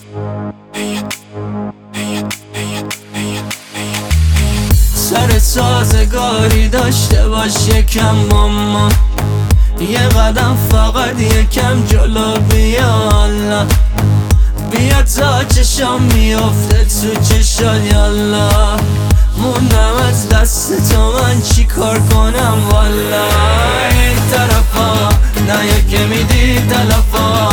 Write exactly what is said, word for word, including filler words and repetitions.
سر سازگاری داشته باش یکم ماما، یه قدم فقط یکم جلو بیا الله، بیا تا چشام میافته تو چشات یالا، موندم از دست تو من چی کار کنم والا. این طرفا نه یکی میدی تلفا،